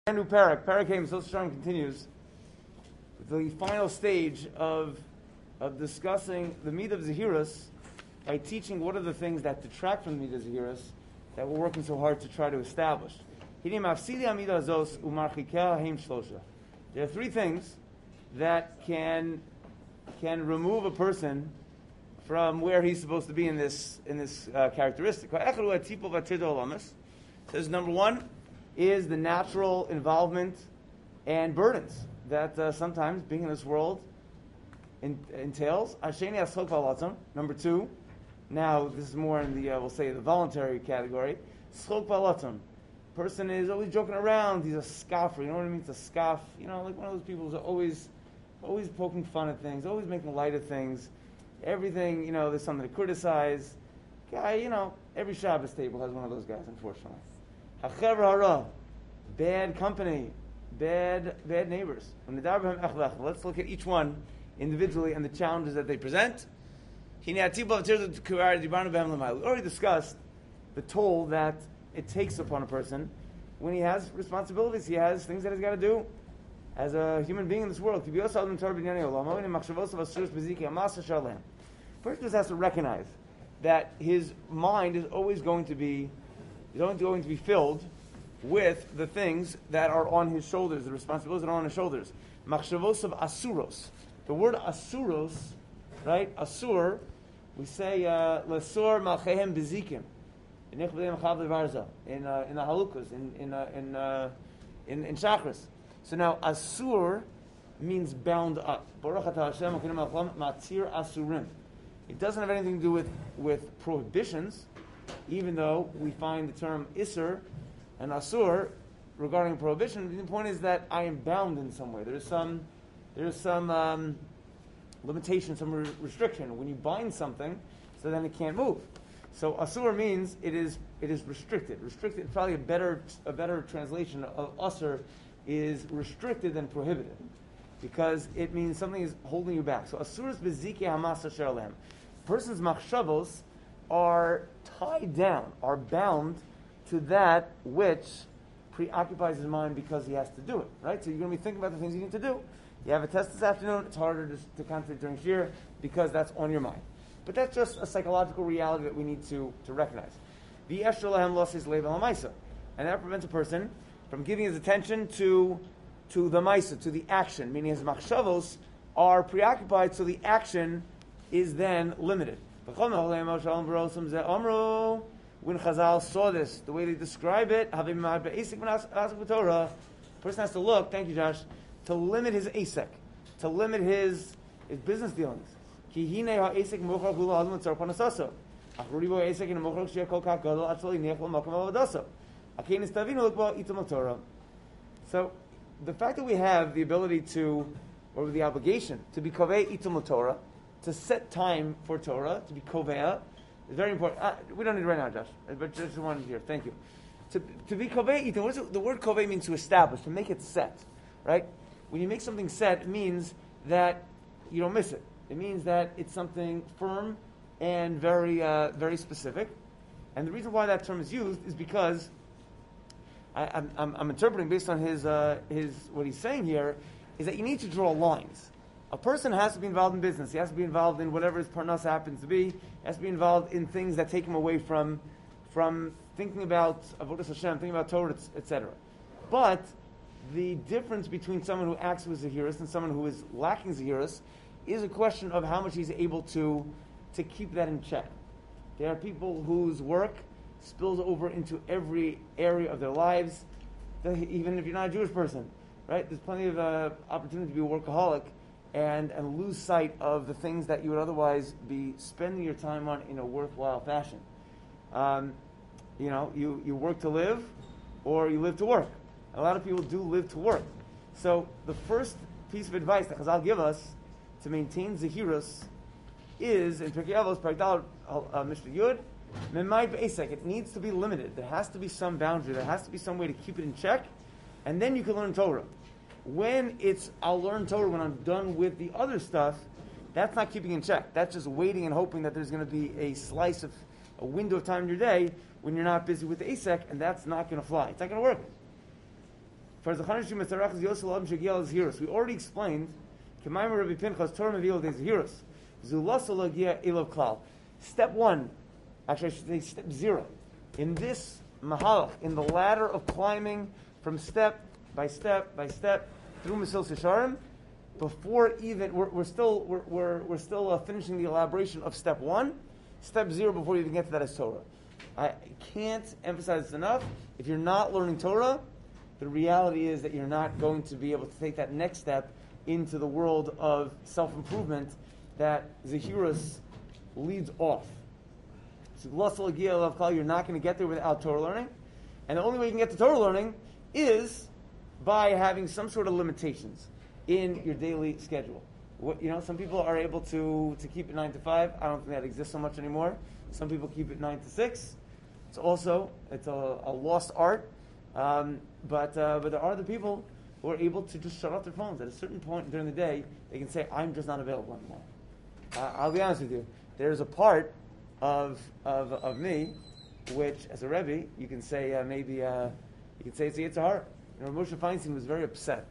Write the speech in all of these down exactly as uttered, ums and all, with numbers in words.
Brand new parak. Parak came, so strong continues. The final stage of of discussing the Midah of Zehirus by teaching what are the things that detract from the Midah of Zehirus that we're working so hard to try to establish. There are three things that can can remove a person from where he's supposed to be in this in this uh, characteristic. Says number one is the natural involvement and burdens that uh, sometimes being in this world in, entails. Number two, now this is more in the uh, we'll say the voluntary category. Person is always joking around. He's a scoffer. You know what I mean? It's a scoff. You know, like one of those people who's always always poking fun at things, always making light of things. Everything, you know, there's something to criticize. Guy, you know, every Shabbos table has one of those guys, unfortunately. Hachever hara, bad company, bad bad neighbors. Let's look at each one individually and the challenges that they present. We already discussed the toll that it takes upon a person when he has responsibilities, he has things that he's got to do as a human being in this world. A person just has to recognize that his mind is always going to be is always going to be filled with the things that are on his shoulders, the responsibilities that are on his shoulders. Machshavos of asuros. The word asuros, right? Asur, we say lasur malchehem bezikim. In uh, in the halukas, in in uh, in, uh, in in chakras. So now asur means bound up. Baruch atah Hashem matzir asurim. It doesn't have anything to do with, with prohibitions, even though we find the term isur and asur regarding prohibition. The point is that I am bound in some way. There's some there's some um, limitation, some re- restriction. When you bind something, so then it can't move. So asur means it is it is restricted. Restricted, probably a better a better translation of asur is restricted than prohibited, because it means something is holding you back. So asur is bezike hamas asher lehem. Person's machshavos are tied down, are bound to that which preoccupies his mind because he has to do it. Right. So you're going to be thinking about the things you need to do. You have a test this afternoon. It's harder to, to concentrate during shir because that's on your mind. But that's just a psychological reality that we need to, to recognize. The and that prevents a person from giving his attention to to the maisa, to the action, meaning his machshavos are preoccupied, so the action is then limited. When Chazal saw this, the way they describe it, a person has to look, thank you Josh, to limit his asek, to limit his, his business dealings. So the fact that we have the ability to, or the obligation to be kovei itum Torah, to set time for Torah, to be kovei, is very important. Uh, we don't need it right now, Josh, but just wanted to hear. Thank you. To, to be kovei itum, what is it? The word kovei means to establish, to make it set, right? When you make something set, it means that you don't miss it. It means that it's something firm and very, uh, very specific. And the reason why that term is used is because I, I'm, I'm, I'm interpreting based on his, uh, his what he's saying here is that you need to draw lines. A person has to be involved in business. He has to be involved in whatever his parnas happens to be. He has to be involved in things that take him away from, from thinking about avodas Hashem, thinking about Torah, et cetera. But the difference between someone who acts with Zehirus and someone who is lacking Zehirus is a question of how much he's able to to keep that in check. There are people whose work spills over into every area of their lives, even if you're not a Jewish person, right? There's plenty of uh, opportunity to be a workaholic and, and lose sight of the things that you would otherwise be spending your time on in a worthwhile fashion. Um, you know, you, you work to live or you live to work. A lot of people do live to work. So the first piece of advice that Chazal give us to maintain Zehirus is, in Pirkei Avos, Parak uh, Mishnah Yud, Memai Be'esek. It needs to be limited. There has to be some boundary. There has to be some way to keep it in check, and then you can learn Torah. When it's, I'll learn Torah when I'm done with the other stuff, that's not keeping in check. That's just waiting and hoping that there's going to be a slice of, a window of time in your day when you're not busy with the Asek, and that's not going to fly. It's not going to work. We already explained. Step one, actually I should say step zero. In this mahalach, in the ladder of climbing from step by step by step through Mesilas Yesharim, before even we're, we're still we're we're, we're still uh, finishing the elaboration of step one. Step zero before you even get to that is Torah. I can't emphasize this enough. If you're not learning Torah, the reality is that you're not going to be able to take that next step into the world of self-improvement that Zehirus leads off. So you're not going to get there without Torah learning. And the only way you can get to Torah learning is by having some sort of limitations in your daily schedule. What, you know, some people are able to, to keep it nine to five. I don't think that exists so much anymore. Some people keep it nine to six. It's also, it's a, a lost art. Um, but uh, but there are the people who are able to just shut off their phones. At a certain point during the day, they can say, I'm just not available anymore. Uh, I'll be honest with you. There's a part of of, of me, which, as a Rebbe, you can say uh, maybe, uh, you can say it's a Yetzer Hara. You know, Moshe Feinstein was very upset.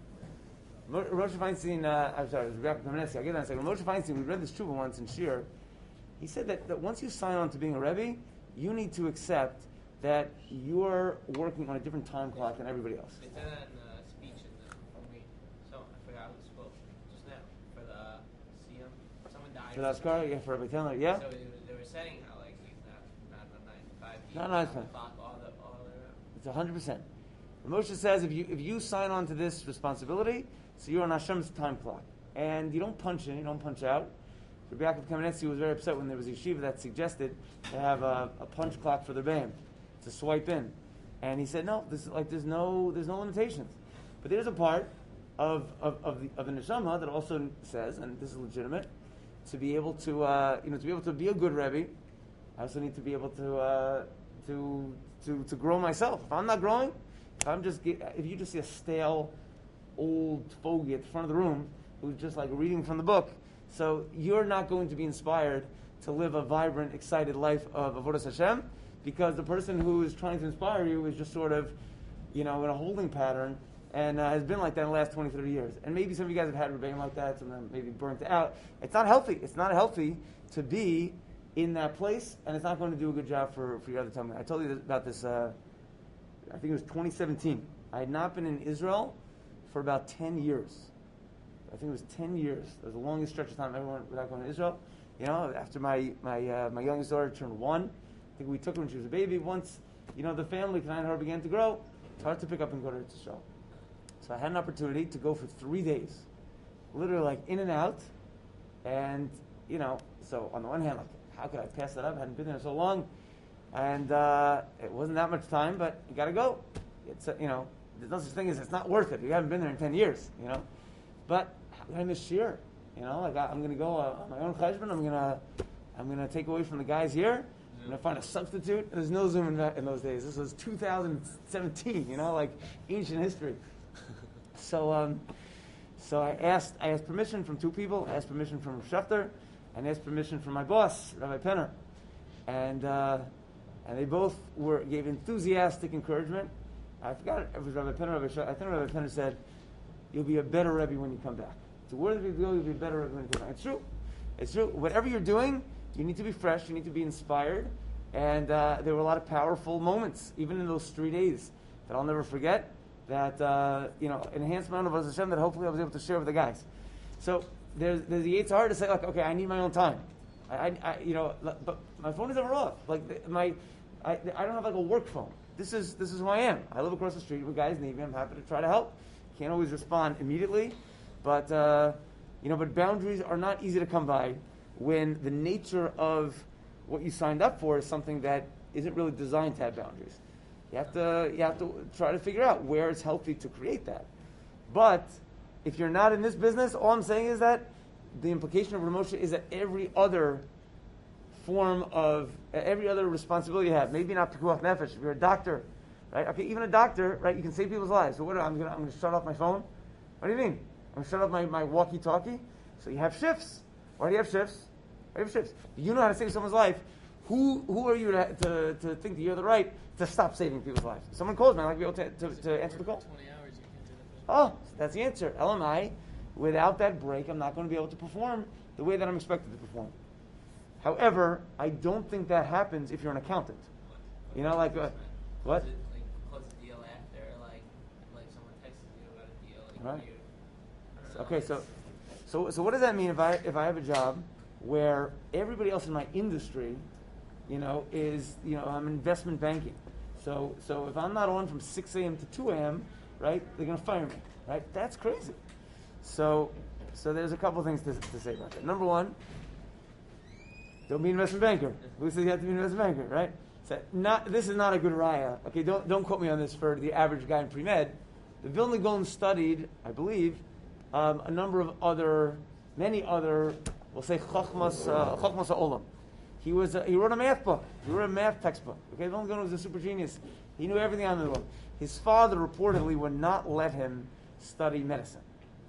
Mo- Moshe Feinstein, uh, I'm sorry, it was Rebbe Kamenetsky. I'll get that in a second. Moshe Feinstein, we read this tshuva once in Shir. He said that, that once you sign on to being a Rebbe, you need to accept that you're working on a different time clock than everybody else. They said that in a speech in the, from me. So I forgot who spoke just now for the C M. Someone died. For the Askar, yeah, for Rabbi Taylor, yeah. So they, they were saying how like he's not not a nine to five. Not nine to five. Clock all the all the way around. It's a hundred percent. Moshe says if you if you sign on to this responsibility, so you're on Hashem's time clock, and you don't punch in, you don't punch out. Rabbi Yaakov Kamenetsky was very upset when there was a yeshiva that suggested to have a, a punch clock for their band, to swipe in, and he said no, this is like there's no there's no limitations, but there's a part of of of the, of the neshama that also says, and this is legitimate, to be able to uh, you know to be able to be a good Rebbe, I also need to be able to uh, to to to grow myself. If I'm not growing, if I'm just if you just see a stale old fogey at the front of the room who's just like reading from the book, so you're not going to be inspired to live a vibrant, excited life of Avodas Hashem, because the person who is trying to inspire you is just sort of, you know, in a holding pattern, and uh, has been like that in the last twenty, thirty years. And maybe some of you guys have had rebellion like that, some of them maybe burnt out. It's not healthy. It's not healthy to be in that place, and it's not going to do a good job for, for your other time. I told you this, about this, uh, I think it was twenty seventeen. I had not been in Israel for about ten years. I think it was ten years. It was the longest stretch of time ever went without going to Israel. You know, after my my uh, my youngest daughter turned one, I think we took her when she was a baby. Once, you know, the family, Kanai and her, began to grow, it's hard to pick up and go to Israel. So I had an opportunity to go for three days, literally like in and out. And, you know, so on the one hand, like, how could I pass that up? I hadn't been there so long. And uh, it wasn't that much time, but you got to go. It's, uh, you know, there's no such thing as it's not worth it. You haven't been there in ten years, you know. But I'm going to miss Shir, you know. Like I, I'm going to go uh, on my own cheshbon. I'm going to I'm going to take away from the guys here. I'm going to find a substitute. There's no Zoom in, that, in those days. This was two thousand seventeen, you know, like ancient history. so um, so I asked I asked permission from two people. I asked permission from Schefter, and I asked permission from my boss, Rabbi Penner. And uh, and they both were gave enthusiastic encouragement. I forgot it was Rabbi Penner. Rabbi Schefter. I think Rabbi Penner said, "You'll be a better Rebbe when you come back. To where the go, you'll be a better Rebbe when you come back." It's true. It's true. Whatever you're doing, you need to be fresh. You need to be inspired. And uh, there were a lot of powerful moments, even in those three days, that I'll never forget. That uh, you know, enhanced my own of Hashem that hopefully I was able to share with the guys. So there's there's the Yetzer Hara to say like, okay, I need my own time. I, I, I you know, but my phone is never off. Like my, I, I don't have like a work phone. This is this is who I am. I live across the street with guys need me. I'm happy to try to help. Can't always respond immediately, but uh, you know, but boundaries are not easy to come by when the nature of what you signed up for is something that isn't really designed to have boundaries. You have to you have to try to figure out where it's healthy to create that. But if you're not in this business, all I'm saying is that the implication of Rav Moshe is that every other form of every other responsibility you have, maybe not pikuach nefesh. If you're a doctor, right? Okay, even a doctor, right? You can save people's lives. So what? I'm gonna I'm gonna shut off my phone. What do you mean? I'm gonna shut off my, my walkie-talkie. So you have shifts. Why do you have shifts? Why do you have shifts? You know how to save someone's life. Who who are you to, to, to think that you're the right to stop saving people's lives? If someone calls me, I'd like to be able to, to, to answer the call. twenty hours you Oh, that's the answer. L M I, without that break, I'm not going to be able to perform the way that I'm expected to perform. However, I don't think that happens if you're an accountant. You know, like, uh, what? Was it like close a deal after, like, like someone texted you about a deal, like Right. you? I don't know, Okay, so, it's- so, so what does that mean if I if I have a job where everybody else in my industry, you know, is, you know, I'm investment banking. So, so if I'm not on from six a.m. to two a.m., right, they're going to fire me, right? That's crazy. So, so there's a couple things to, to say about that. Number one, don't be an investment banker. Who says you have to be an investment banker, right? So not, this is not a good raya. Okay, don't don't quote me on this for the average guy in pre-med. The Vilna Gaon studied, I believe, um, a number of other, many other, we'll say chachmas uh, chachmas ha'olam. He was a, he wrote a math book. He wrote a math textbook. Okay, Vilna Gaon was a super genius. He knew everything on the world. His father reportedly would not let him study medicine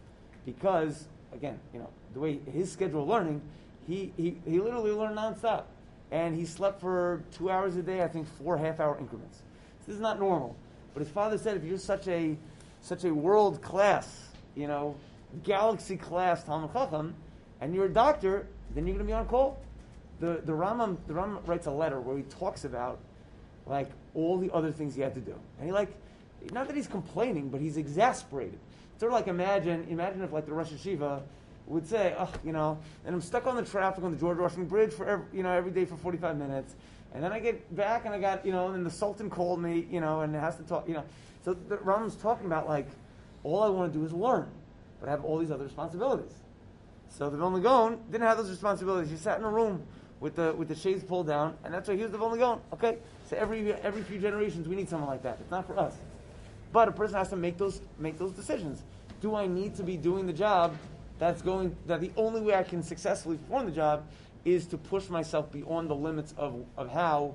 because, again, you know, the way his schedule of learning, he he, he literally learned nonstop. And he slept for two hours a day, I think four half-hour increments. So this is not normal. But his father said, if you're such a such a world-class, you know, galaxy-class Talmud Chacham, and you're a doctor, then you're going to be on call. The the Rambam the Rambam writes a letter where he talks about like all the other things he had to do, and he like not that he's complaining, but he's exasperated. Sort of like imagine imagine if like the Rosh Hashiva would say, oh, you know, and I'm stuck on the traffic on the George Washington Bridge for every, you know, every day for forty-five minutes, and then I get back and I got, you know, and the Sultan called me, you know, and has to talk, you know. So the Rambam's talking about like, all I want to do is learn, but I have all these other responsibilities. So the Vilna Gaon didn't have those responsibilities. He sat in a room with the with the shades pulled down, and that's why he was the Vilna Gaon. Okay, so every every few generations we need someone like that. It's not for us, but a person has to make those make those decisions. Do I need to be doing the job? That's going. That the only way I can successfully perform the job is to push myself beyond the limits of, of how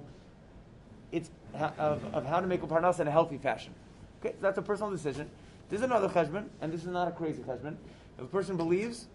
it's of, of how to make a parnas in a healthy fashion. Okay, so that's a personal decision. There's another cheshbon, and this is not a crazy cheshbon. If a person believes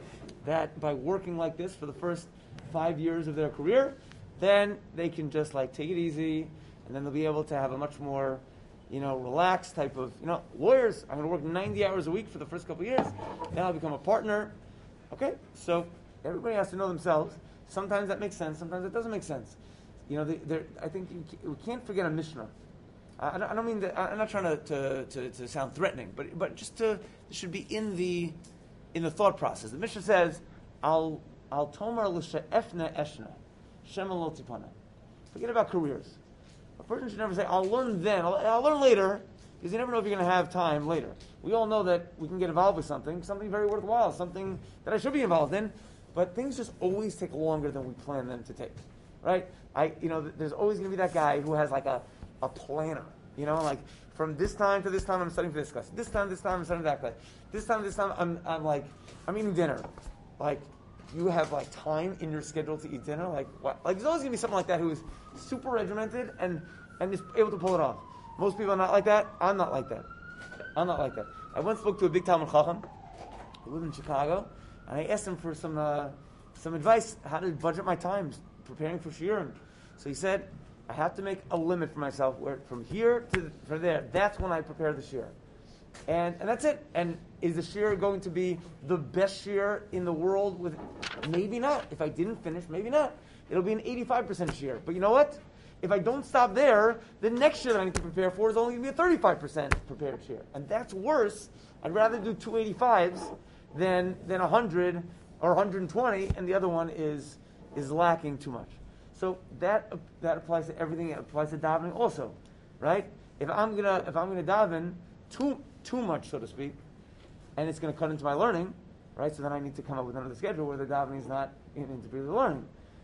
that by working like this for the first five years of their career, then they can just like take it easy, and then they'll be able to have a much more, you know, relaxed type of, you know, lawyers, I'm going to work ninety hours a week for the first couple of years, then I'll become a partner. Okay, so everybody has to know themselves. Sometimes that makes sense, sometimes it doesn't make sense. You know, they, I think you, we can't forget a Mishnah. I, I, don't, I don't mean that, I'm not trying to, to, to, to sound threatening, but but just to, it should be in the in the thought process. The Mishnah says, Al Al Tomar l'she'efne eshna, Shema lo tipana. Forget about careers. A person should never say, I'll learn then, I'll, I'll learn later, because you never know if you're going to have time later. We all know that we can get involved with something, something very worthwhile, something that I should be involved in, but things just always take longer than we plan them to take, right? I, you know, there's always going to be that guy who has like a, a planner, you know, like from this time to this time I'm studying for this class, this time, this time I'm studying for that class, this time, this time I'm, I'm like, I'm eating dinner, like, you have like time in your schedule to eat dinner, like what? Like there's always gonna be someone like that who is super regimented and and is able to pull it off. Most people are not like that. I'm not like that. I'm not like that. I once spoke to a big Talmud Chacham who lived in Chicago, and I asked him for some uh, some advice how to budget my time preparing for shiurim. So he said, I have to make a limit for myself where from here to for there. That's when I prepare the shiur. And and that's it. And is the shiur going to be the best shiur in the world? With maybe not. If I didn't finish, maybe not. It'll be an eighty-five percent shiur. But you know what? If I don't stop there, the next shiur that I need to prepare for is only going to be a thirty-five percent prepared shiur. And that's worse. I'd rather do two eighty-fives than than one hundred or one hundred twenty, and the other one is is lacking too much. So that that applies to everything. It applies to davening also, right? If I'm gonna if I'm gonna daven too too much, so to speak, and it's going to cut into my learning, right? So then I need to come up with another schedule where the davening is not integrated the learning.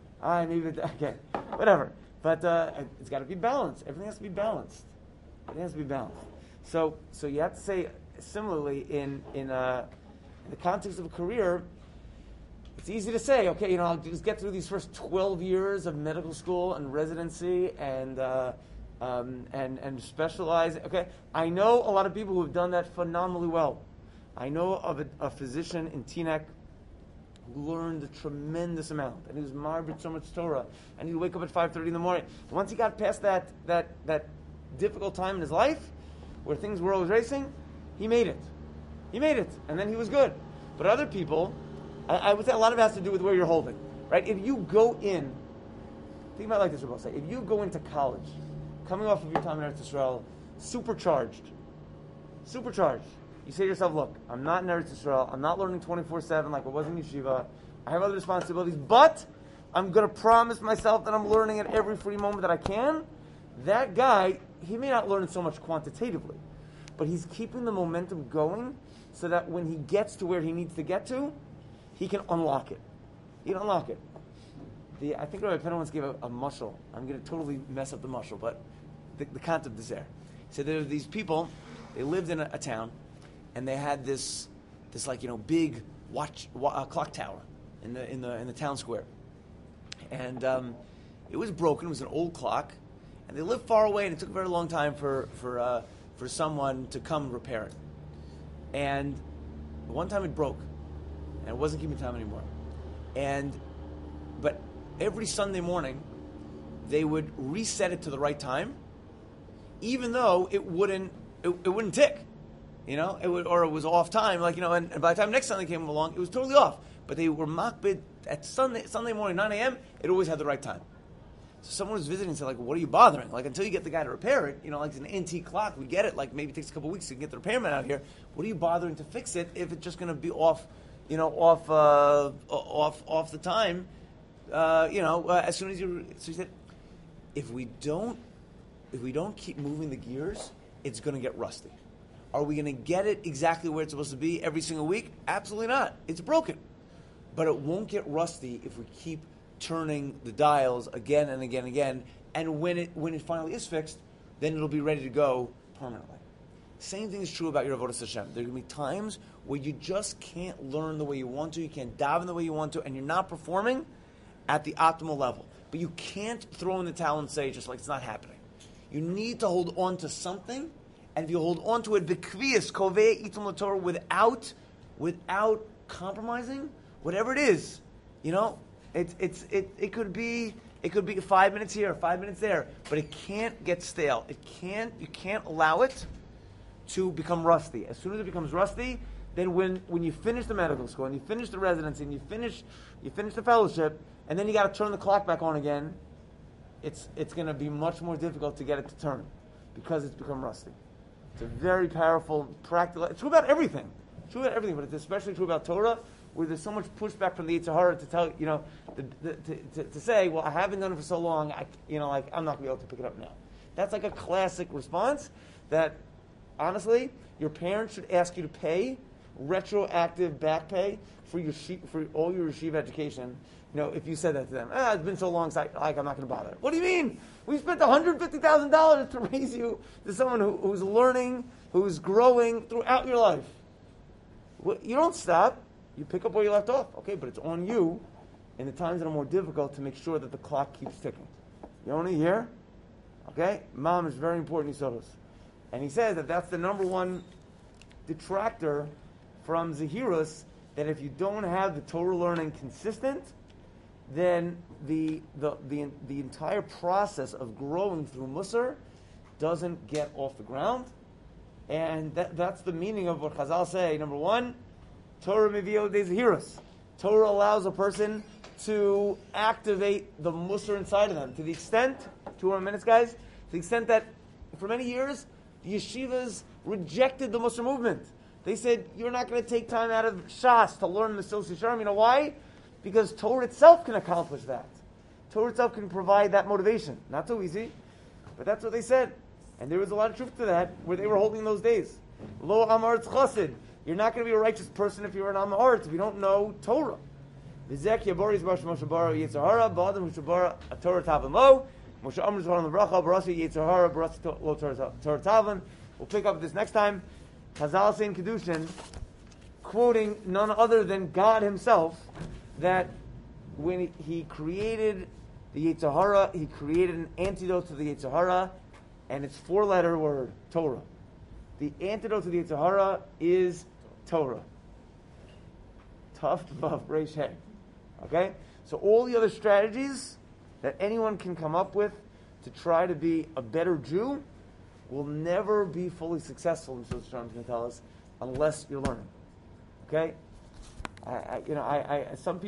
I maybe okay, whatever. But uh, it's got to be balanced. Everything has to be balanced. Everything has to be balanced. So so you have to say similarly in in, uh, in the context of a career. It's easy to say, okay, you know, I'll just get through these first twelve years of medical school and residency and. Uh, Um, and, and specialize. Okay, I know a lot of people who have done that phenomenally well. I know of a, a physician in Teaneck who learned a tremendous amount, and he was marbit so much Torah, and he'd wake up at five thirty in the morning. Once he got past that that that difficult time in his life, where things were always racing, he made it. He made it, and then he was good. But other people, I, I would say a lot of it has to do with where you're holding, right? If you go in, think about it like this, Rabbi say, if you go into college, coming off of your time in Eretz Yisrael, supercharged, supercharged, you say to yourself, look, I'm not in Eretz Yisrael, I'm not learning twenty-four seven like I was in yeshiva, I have other responsibilities, but I'm going to promise myself that I'm learning at every free moment that I can. That guy, he may not learn so much quantitatively, but he's keeping the momentum going so that when he gets to where he needs to get to, he can unlock it. He can unlock it. The, I think Rabbi Penna once gave a, a mushal. I'm going to totally mess up the mushal, but the, the concept is there. He said there were these people, they lived in a, a town, and they had this, this like, you know, big watch wa- uh, clock tower in the in the in the town square, and um, it was broken. It was an old clock, and they lived far away, and it took a very long time for for uh, for someone to come repair it. And one time it broke, and it wasn't keeping time anymore. And but every Sunday morning, they would reset it to the right time, even though it wouldn't it, it wouldn't tick, you know, it would, or it was off time. Like, you know, and, and by the time next Sunday came along, it was totally off. But they were makbid at Sunday Sunday morning nine a.m. It always had the right time. So someone was visiting and said, like, what are you bothering? Like, until you get the guy to repair it, you know, like it's an antique clock, we get it. Like, maybe it takes a couple of weeks to get the repairman out here. What are you bothering to fix it if it's just going to be off, you know, off, uh, off, off the time? Uh, you know, uh, as soon as you. So he said, if we don't, if we don't keep moving the gears, it's going to get rusty. Are we going to get it exactly where it's supposed to be every single week? Absolutely not. It's broken, but it won't get rusty if we keep turning the dials again and again and again, and when it when it finally is fixed, then it'll be ready to go permanently. Same thing is true about your avodas Hashem. There are going to be times where you just can't learn the way you want to, you can't daven the way you want to, and you're not performing at the optimal level. But you can't throw in the towel and say, just like it's not happening. You need to hold on to something, and if you hold on to it, b'kviyas, kovei itum l'torah, without, without compromising, whatever it is, you know, It's it's it it could be it could be five minutes here, five minutes there, but it can't get stale. It can't you can't allow it to become rusty. As soon as it becomes rusty, then when, when you finish the medical school and you finish the residency and you finish you finish the fellowship, and then you got to turn the clock back on again, it's it's going to be much more difficult to get it to turn because it's become rusty. It's a very powerful, practical. It's true about everything. It's true about everything, but it's especially true about Torah, where there's so much pushback from the Yetzer Hara to tell, you know, the, the, to, to, to say, well, I haven't done it for so long, I, you know, like, I'm not going to be able to pick it up now. That's like a classic response that, honestly, your parents should ask you to pay retroactive back pay for your she, for all your yeshiva education. You know, if you said that to them, ah, it's been so long, so I, like, I'm not going to bother. What do you mean? We spent one hundred fifty thousand dollars to raise you to someone who, who's learning, who's growing throughout your life. Well, you don't stop. You pick up where you left off. Okay, but it's on you in the times that are more difficult to make sure that the clock keeps ticking. You only hear? Okay? Mom is very important, Yisodos. And he says that that's the number one detractor from Zahirus, that if you don't have the Torah learning consistent, then the the the, the entire process of growing through Musar doesn't get off the ground. And that, that's the meaning of what Chazal say. Number one, Torah Mevio de Zahirus. Torah allows a person to activate the Musar inside of them. To the extent, two more minutes guys, to the extent that for many years, the yeshivas rejected the Musar movement. They said, you're not going to take time out of Shas to learn Mesilas Yesharim. You know why? Because Torah itself can accomplish that. Torah itself can provide that motivation. Not so easy, but that's what they said. And there was a lot of truth to that, where they were holding those days. Lo Amaretz Chassid. You're not going to be a righteous person if you're an Amaretz, if you don't know Torah. V'zek Yaboris Bash Moshe Bara Yetzer Hara, Ba'adam Moshe Bara Torah Tavan Lo, Moshe Amr Zvaran L'Bracha, Barasi Yetzer Hara, Barasi Lo Torah Tavan. We'll pick up this next time. Chazal saying Kedushin, quoting none other than God Himself, that when He created the Yetzer Hara, He created an antidote to the Yetzer Hara, and it's four-letter word, Torah. The antidote to the Yetzer Hara is Torah. Tough, tough, Reish Hey. Okay? So all the other strategies that anyone can come up with to try to be a better Jew will never be fully successful, Mesilas Yesharim is going to tell us, unless you're learning. Okay? I, I you know, I, I some people.